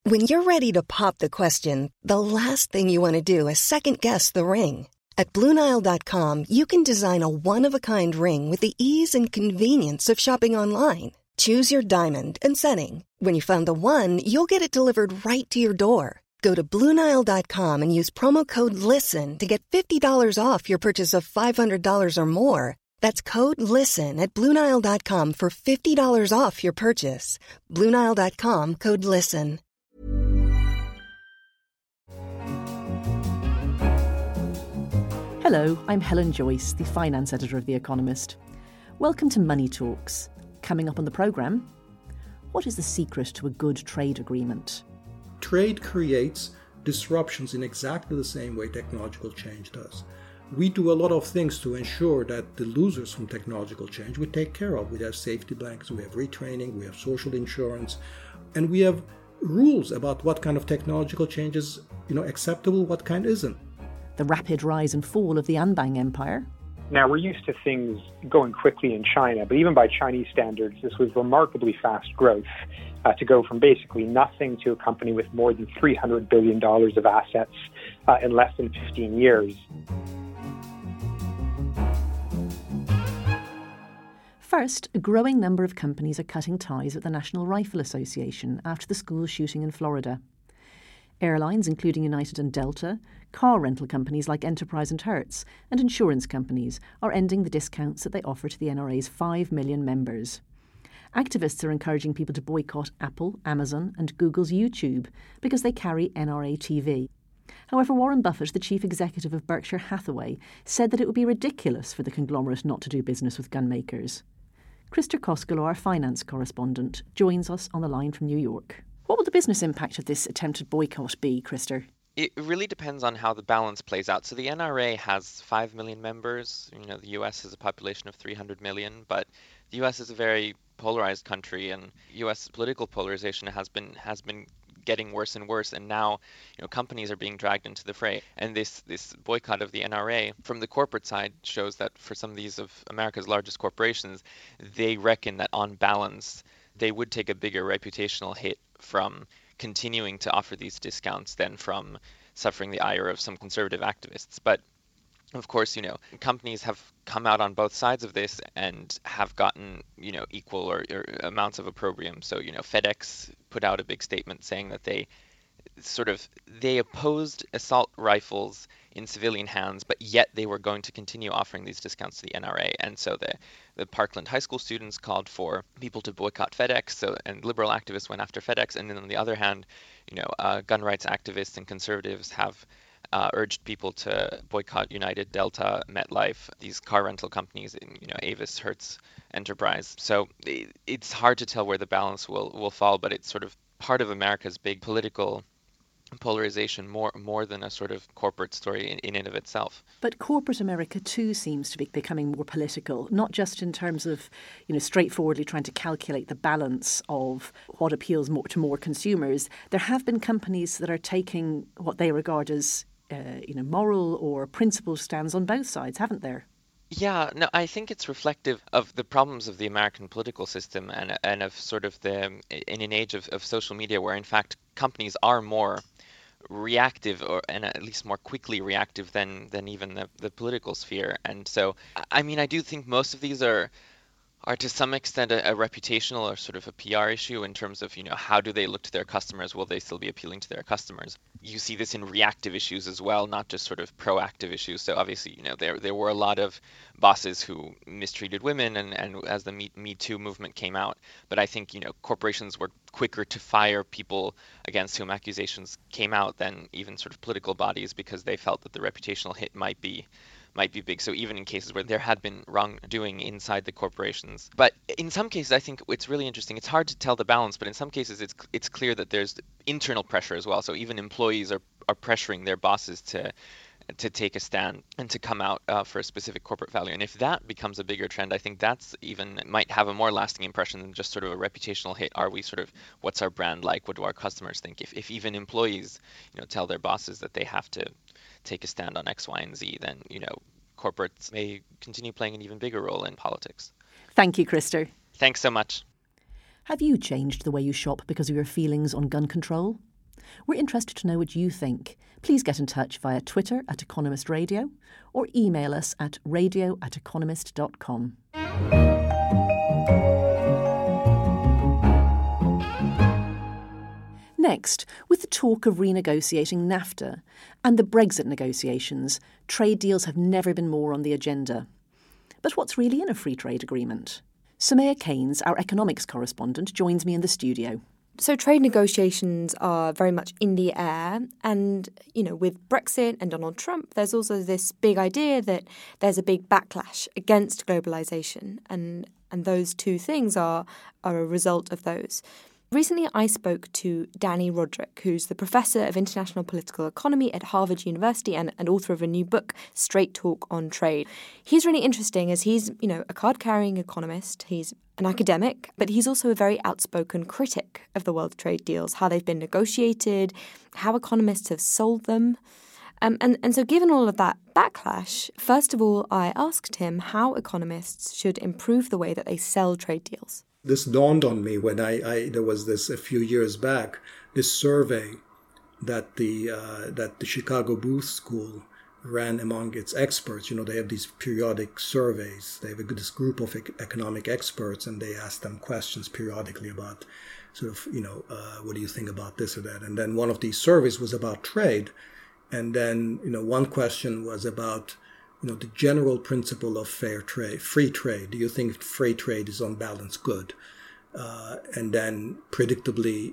When you're ready to pop the question, the last thing you want to do is second-guess the ring. At BlueNile.com, you can design a one-of-a-kind ring with the ease and convenience of shopping online. Choose your diamond and setting. When you find the one, you'll get it delivered right to your door. Go to BlueNile.com and use promo code LISTEN to get $50 off your purchase of $500 or more. That's code LISTEN at BlueNile.com for $50 off your purchase. BlueNile.com, code LISTEN. Hello, I'm Helen Joyce, the finance editor of The Economist. Welcome to Money Talks. Coming up on the programme, what is the secret to a good trade agreement? Trade creates disruptions in exactly the same way technological change does. We do a lot of things to ensure that the losers from technological change we take care of. We have safety blankets, we have retraining, we have social insurance, and we have rules about what kind of technological change is acceptable, what kind isn't. The rapid rise and fall of the Anbang Empire. Now, we're used to things going quickly in China, but even by Chinese standards, this was remarkably fast growth to go from basically nothing to a company with more than $300 billion of assets in less than 15 years. First, a growing number of companies are cutting ties with the National Rifle Association after the school shooting in Florida. Airlines, including United and Delta, car rental companies like Enterprise and Hertz, and insurance companies are ending the discounts that they offer to the NRA's 5 million members. Activists are encouraging people to boycott Apple, Amazon and Google's YouTube because they carry NRA TV. However, Warren Buffett, the chief executive of Berkshire Hathaway, said that it would be ridiculous for the conglomerate not to do business with gun makers. Krister Koskelo, our finance correspondent, joins us on the line from New York. What will the business impact of this attempted boycott be, Krister? It really depends on how the balance plays out. So the NRA has 5 million members. The US has a population of 300 million, but the US is a very polarized country, and US political polarization has been getting worse and worse, and now companies are being dragged into the fray. And this boycott of the NRA from the corporate side shows that for some of these of America's largest corporations, they reckon that on balance they would take a bigger reputational hit from continuing to offer these discounts than from suffering the ire of some conservative activists. But of course, companies have come out on both sides of this and have gotten, equal or amounts of opprobrium. So, FedEx put out a big statement saying that they opposed assault rifles in civilian hands, but yet they were going to continue offering these discounts to the NRA. And so the Parkland High School students called for people to boycott FedEx, and liberal activists went after FedEx. And then on the other hand, gun rights activists and conservatives have urged people to boycott United, Delta, MetLife, these car rental companies, Avis, Hertz, Enterprise. So it's hard to tell where the balance will fall, but it's sort of part of America's big political polarization more than a sort of corporate story in and of itself. But corporate America too seems to be becoming more political, not just in terms of straightforwardly trying to calculate the balance of what appeals to more consumers. There have been companies that are taking what they regard as moral or principled stands on both sides, haven't there? Yeah, no, I think it's reflective of the problems of the American political system and of sort of in an age of social media where in fact companies are more reactive and at least more quickly reactive than even the political sphere. And so, I mean, I do think most of these are to some extent a reputational or sort of a PR issue in terms of, how do they look to their customers? Will they still be appealing to their customers? You see this in reactive issues as well, not just sort of proactive issues. So obviously, there were a lot of bosses who mistreated women and as the Me Too movement came out. But I think, corporations were quicker to fire people against whom accusations came out than even sort of political bodies because they felt that the reputational hit might be big. So even in cases where there had been wrongdoing inside the corporations. But in some cases, I think it's really interesting. It's hard to tell the balance, but in some cases, it's clear that there's internal pressure as well. So even employees are pressuring their bosses to take a stand and to come out for a specific corporate value. And if that becomes a bigger trend, I think that's even might have a more lasting impression than just sort of a reputational hit. Are we sort of, what's our brand like? What do our customers think? If even employees, tell their bosses that they have to take a stand on X, Y, and Z, then, corporates may continue playing an even bigger role in politics. Thank you, Krister. Thanks so much. Have you changed the way you shop because of your feelings on gun control? We're interested to know what you think. Please get in touch via Twitter @Economist Radio or email us at radio@economist.com. Next, with the talk of renegotiating NAFTA and the Brexit negotiations, trade deals have never been more on the agenda. But what's really in a free trade agreement? Soumaya Keynes, our economics correspondent, joins me in the studio. So trade negotiations are very much in the air. And, with Brexit and Donald Trump, there's also this big idea that there's a big backlash against globalization. And those two things are a result of those. Recently, I spoke to Danny Roderick, who's the professor of international political economy at Harvard University and author of a new book, Straight Talk on Trade. He's really interesting as he's, a card-carrying economist. He's an academic, but he's also a very outspoken critic of the world trade deals, how they've been negotiated, how economists have sold them. And so given all of that backlash, first of all, I asked him how economists should improve the way that they sell trade deals. This dawned on me when there was this a few years back, this survey that the Chicago Booth School ran among its experts. They have these periodic surveys. They have this group of economic experts, and they ask them questions periodically about what do you think about this or that? And then one of these surveys was about trade. And then, one question was about the general principle of fair trade, free trade. Do you think free trade is on balance good? And then predictably,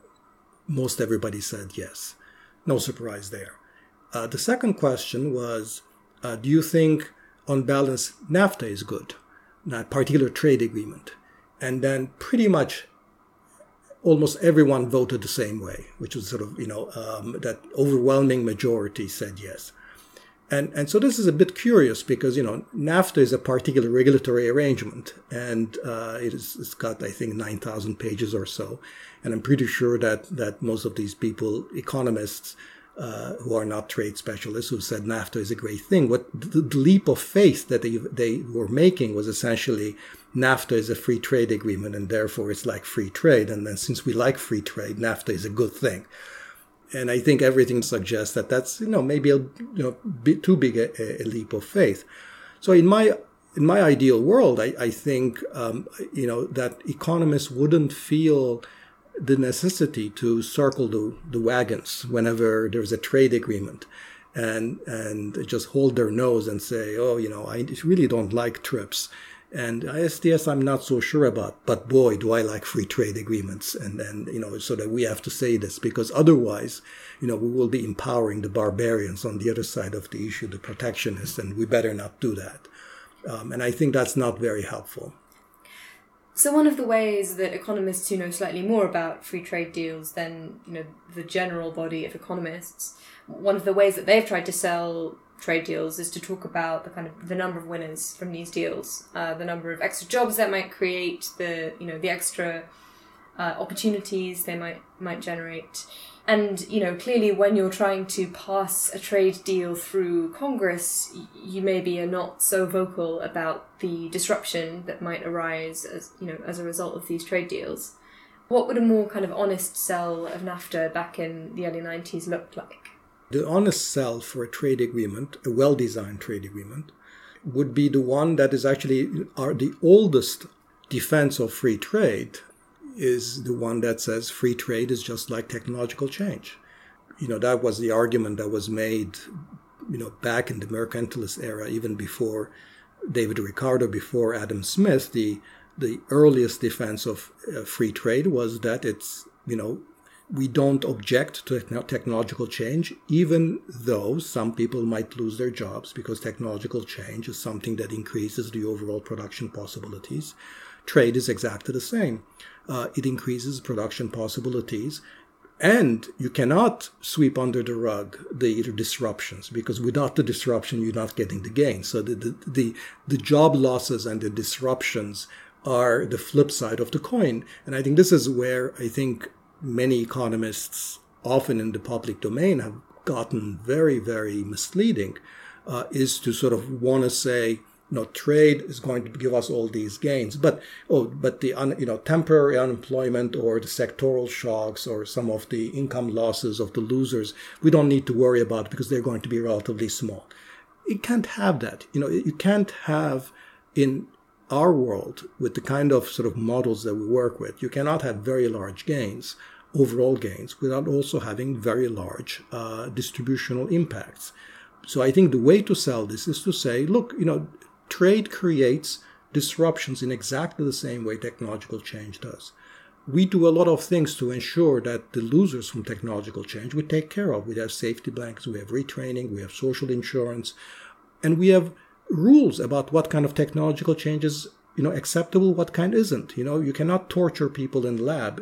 most everybody said yes. No surprise there. The second question was, do you think on balance NAFTA is good? That particular trade agreement. And then pretty much almost everyone voted the same way, which was that overwhelming majority said yes. And so this is a bit curious because, NAFTA is a particular regulatory arrangement, and it's got, I think, 9,000 pages or so. And I'm pretty sure that most of these people, economists who are not trade specialists, who said NAFTA is a great thing, what the leap of faith that they were making was essentially NAFTA is a free trade agreement, and therefore it's like free trade. And then since we like free trade, NAFTA is a good thing. And I think everything suggests that that's, maybe a bit too big a leap of faith. So in my ideal world, I think, that economists wouldn't feel the necessity to circle the wagons whenever there's a trade agreement and just hold their nose and say, I really don't like TRIPS. And ISDS, I'm not so sure about, but boy, do I like free trade agreements. And then, so that we have to say this, because otherwise, we will be empowering the barbarians on the other side of the issue, the protectionists, and we better not do that. And I think that's not very helpful. So one of the ways that economists who know slightly more about free trade deals than, the general body of economists, one of the ways that they've tried to sell trade deals is to talk about the number of winners from these deals, the number of extra jobs that might create, the extra opportunities they might generate. And, clearly when you're trying to pass a trade deal through Congress, you maybe are not so vocal about the disruption that might arise as a result of these trade deals. What would a more honest sell of NAFTA back in the early 90s look like? The honest sell for a trade agreement, a well-designed trade agreement, would be the one that is actually the oldest defense of free trade, is the one that says free trade is just like technological change. That was the argument that was made, back in the mercantilist era, even before David Ricardo, before Adam Smith. The earliest defense of free trade was that it's, we don't object to technological change, even though some people might lose their jobs, because technological change is something that increases the overall production possibilities. Trade is exactly the same. It increases production possibilities, and you cannot sweep under the rug the disruptions, because without the disruption, you're not getting the gain. So the job losses and the disruptions are the flip side of the coin. And I think this is where many economists, often in the public domain, have gotten very, very misleading, is to sort of want to say, trade is going to give us all these gains, but the temporary unemployment or the sectoral shocks or some of the income losses of the losers, we don't need to worry about because they're going to be relatively small. You can't have that. You can't have in our world with the kind of sort of models that we work with, you cannot have very large gains, overall gains, without also having very large distributional impacts. So I think the way to sell this is to say, look, trade creates disruptions in exactly the same way technological change does. We do a lot of things to ensure that the losers from technological change we take care of. We have safety blankets, we have retraining, we have social insurance, and we have rules about what kind of technological change is acceptable, what kind isn't. You cannot torture people in the lab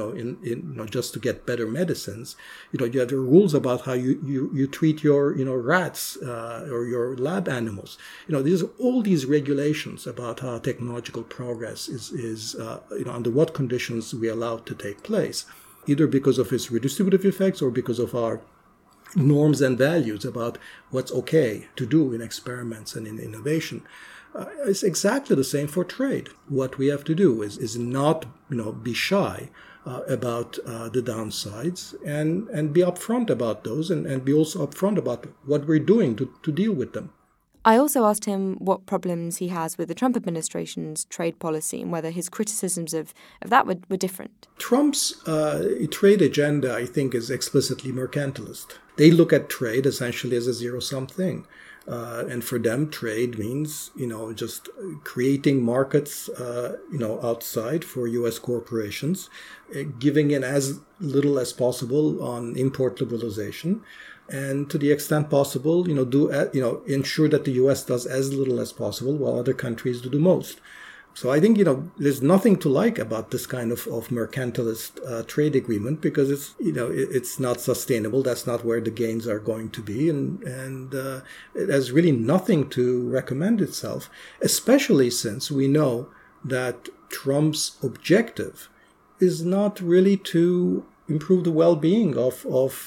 just to get better medicines. You have the rules about how you treat your rats or your lab animals. There's all these regulations about how technological progress is under what conditions we allow to take place, either because of its redistributive effects or because of our norms and values about what's okay to do in experiments and in innovation. It's exactly the same for trade. What we have to do is not be shy about the downsides and be upfront about those and be also upfront about what we're doing to deal with them. I also asked him what problems he has with the Trump administration's trade policy and whether his criticisms of that were different. Trump's trade agenda, I think, is explicitly mercantilist. They look at trade essentially as a zero-sum thing. And for them, trade means, just creating markets, outside for U.S. corporations, giving in as little as possible on import liberalization, and to the extent possible, ensure that the U.S. does as little as possible while other countries do the most. So I think, there's nothing to like about this kind of mercantilist trade agreement because it's not sustainable. That's not where the gains are going to be. And it has really nothing to recommend itself, especially since we know that Trump's objective is not really to improve the well-being of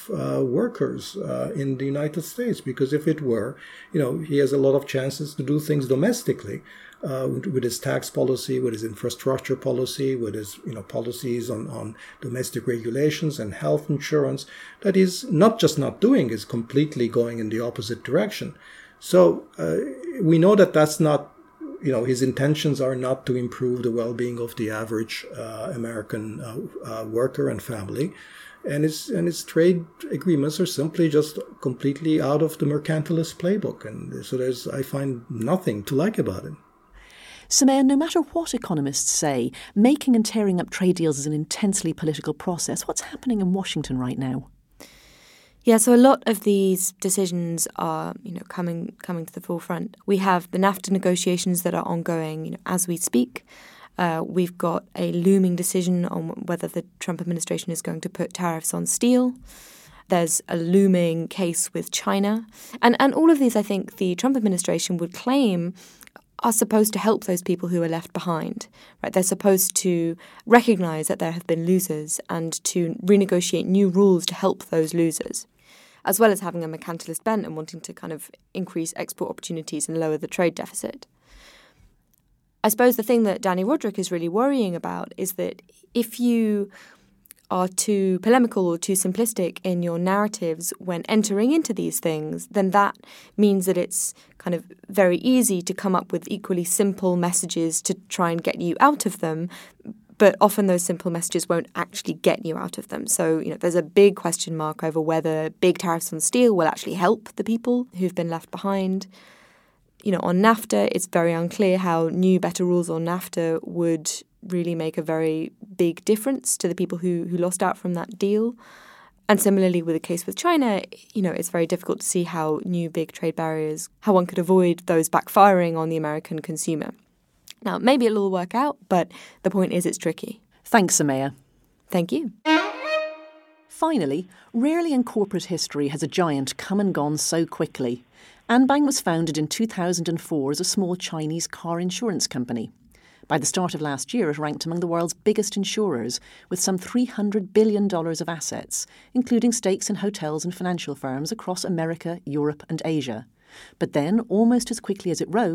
workers in the United States, because if it were, he has a lot of chances to do things domestically with his tax policy, with his infrastructure policy, with his policies on domestic regulations and health insurance. That he's not just not doing, is completely going in the opposite direction. So we know that that's not. His intentions are not to improve the well-being of the average American worker and family, and his trade agreements are simply just completely out of the mercantilist playbook, and so I find nothing to like about it. Soumaya, no matter what economists say, making and tearing up trade deals is an intensely political process. What's happening in Washington right now? Yeah, so a lot of these decisions are, coming to the forefront. We have the NAFTA negotiations that are ongoing, as we speak. We've got a looming decision on whether the Trump administration is going to put tariffs on steel. There's a looming case with China. And all of these, I think, the Trump administration would claim are supposed to help those people who are left behind, right? They're supposed to recognize that there have been losers and to renegotiate new rules to help those losers, as well as having a mercantilist bent and wanting to kind of increase export opportunities and lower the trade deficit. I suppose the thing that Dani Rodrik is really worrying about is that if you are too polemical or too simplistic in your narratives when entering into these things, then that means that it's kind of very easy to come up with equally simple messages to try and get you out of them, but often those simple messages won't actually get you out of them. So, there's a big question mark over whether big tariffs on steel will actually help the people who've been left behind. On NAFTA, it's very unclear how new, better rules on NAFTA would really make a very big difference to the people who lost out from that deal. And similarly with the case with China, it's very difficult to see how new big trade barriers, how one could avoid those backfiring on the American consumer. Now, maybe it'll all work out, but the point is it's tricky. Thanks, Soumaya. Thank you. Finally, rarely in corporate history has a giant come and gone so quickly. Anbang was founded in 2004 as a small Chinese car insurance company. By the start of last year, it ranked among the world's biggest insurers, with some $300 billion of assets, including stakes in hotels and financial firms across America, Europe and Asia. But then, almost as quickly as it rose,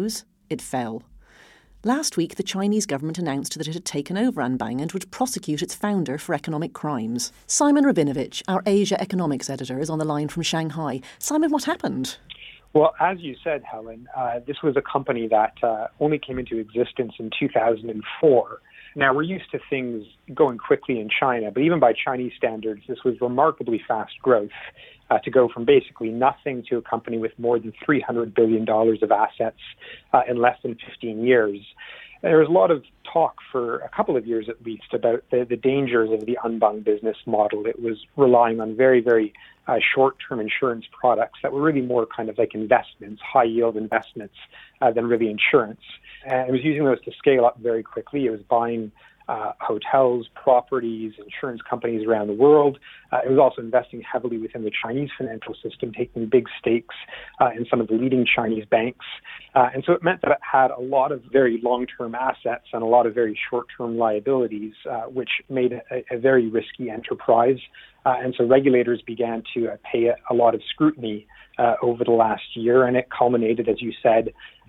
it fell. Last week, the Chinese government announced that it had taken over Anbang and would prosecute its founder for economic crimes. Simon Rabinovich, our Asia economics editor, is on the line from Shanghai. Simon, what happened? Well, as you said, Helen, this was a company that only came into existence in 2004. Now, we're used to things going quickly in China, but even by Chinese standards, this was remarkably fast growth to go from basically nothing to a company with more than $300 billion of assets in less than 15 years. There was a lot of talk for a couple of years at least about the dangers of the Anbang business model. It was relying on very, very short-term insurance products that were really more kind of like investments, high-yield investments, than really insurance. And it was using those to scale up very quickly. It was buying hotels, properties, insurance companies around the world. It was also investing heavily within the Chinese financial system, taking big stakes in some of the leading Chinese banks. And so it meant that it had a lot of very long-term assets and a lot of very short-term liabilities, which made it a very risky enterprise. And so regulators began to pay a lot of scrutiny over the last year, and it culminated, as you said,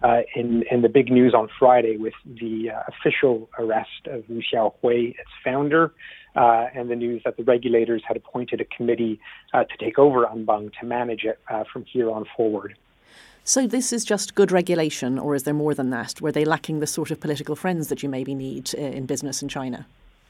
in the big news on Friday with the official arrest of Wu Xiaohui, its founder, and the news that the regulators had appointed a committee to take over Anbang to manage it from here on forward. So this is just good regulation, or is there more than that? Were they lacking the sort of political friends that you maybe need in business in China?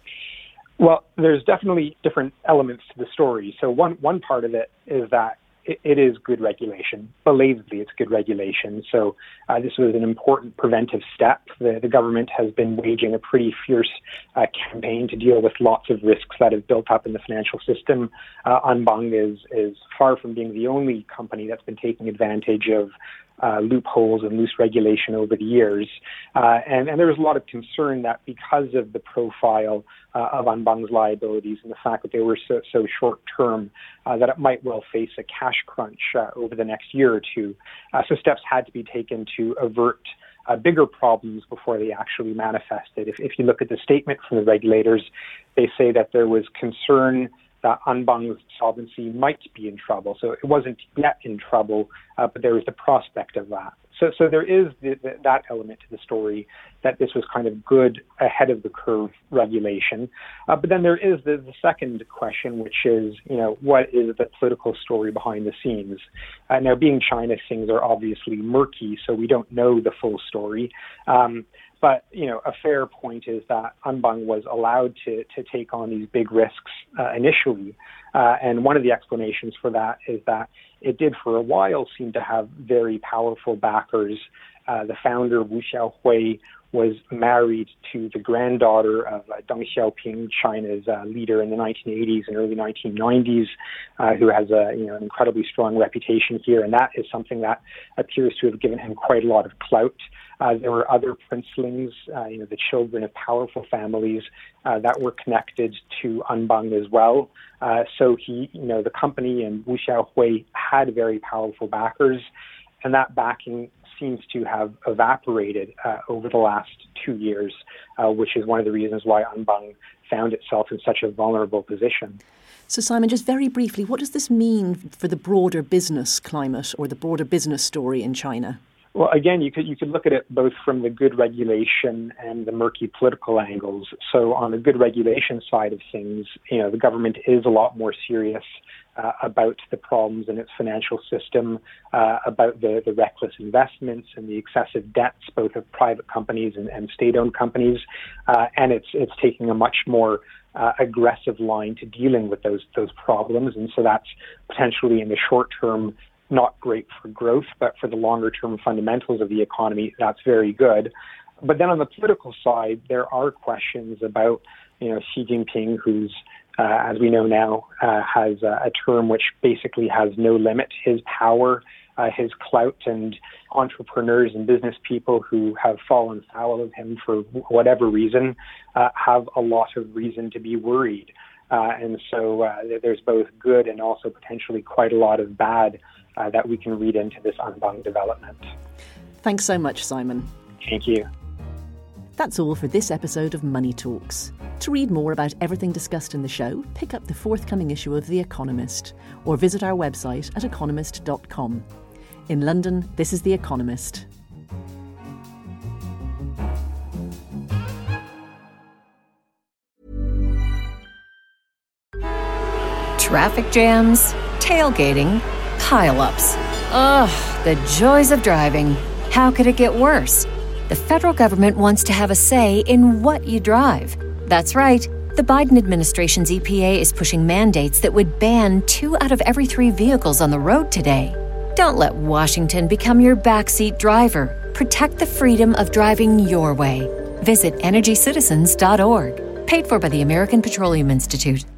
Well, there's definitely different elements to the story. So one part of it is that it is good regulation. Belatedly, it's good regulation. So this was an important preventive step. The government has been waging a pretty fierce campaign to deal with lots of risks that have built up in the financial system. Anbang is far from being the only company that's been taking advantage of loopholes and loose regulation over the years. And there was a lot of concern that because of the profile of Anbang's liabilities and the fact that they were so short-term, that it might well face a cash crunch over the next year or two. So steps had to be taken to avert bigger problems before they actually manifested. If you look at the statement from the regulators, they say that there was concern that Anbang's solvency might be in trouble. So it wasn't yet in trouble, but there was the prospect of that. So there is that element to the story, that this was kind of good, ahead of the curve regulation. But then there is the second question, which is, what is the political story behind the scenes? Now, being China, things are obviously murky, so we don't know the full story. But, a fair point is that Anbang was allowed to take on these big risks initially. And one of the explanations for that is that it did for a while seem to have very powerful backers. The founder, Wu Xiaohui, was married to the granddaughter of Deng Xiaoping, China's leader in the 1980s and early 1990s, who has an incredibly strong reputation here. And that is something that appears to have given him quite a lot of clout. There were other princelings, the children of powerful families that were connected to Anbang as well. So the company and Wu Xiaohui had very powerful backers, and that backing seems to have evaporated over the last 2 years, which is one of the reasons why Anbang found itself in such a vulnerable position. So, Simon, just very briefly, what does this mean for the broader business climate or the broader business story in China? Well, again, you could look at it both from the good regulation and the murky political angles. So on the good regulation side of things, the government is a lot more serious about the problems in its financial system, about the reckless investments and the excessive debts, both of private companies and state-owned companies. And it's taking a much more aggressive line to dealing with those problems. And so that's potentially in the short term not great for growth, but for the longer-term fundamentals of the economy, that's very good. But then on the political side, there are questions about, Xi Jinping, who's, as we know now, has a term which basically has no limit. His power, his clout, and entrepreneurs and business people who have fallen foul of him for whatever reason have a lot of reason to be worried. And so there's both good and also potentially quite a lot of bad that we can read into this Anbang development. Thanks so much, Simon. Thank you. That's all for this episode of Money Talks. To read more about everything discussed in the show, pick up the forthcoming issue of The Economist or visit our website at economist.com. In London, this is The Economist. Traffic jams, tailgating, pile-ups. Ugh, the joys of driving. How could it get worse? The federal government wants to have a say in what you drive. That's right. The Biden administration's EPA is pushing mandates that would ban 2 out of every 3 vehicles on the road today. Don't let Washington become your backseat driver. Protect the freedom of driving your way. Visit EnergyCitizens.org. Paid for by the American Petroleum Institute.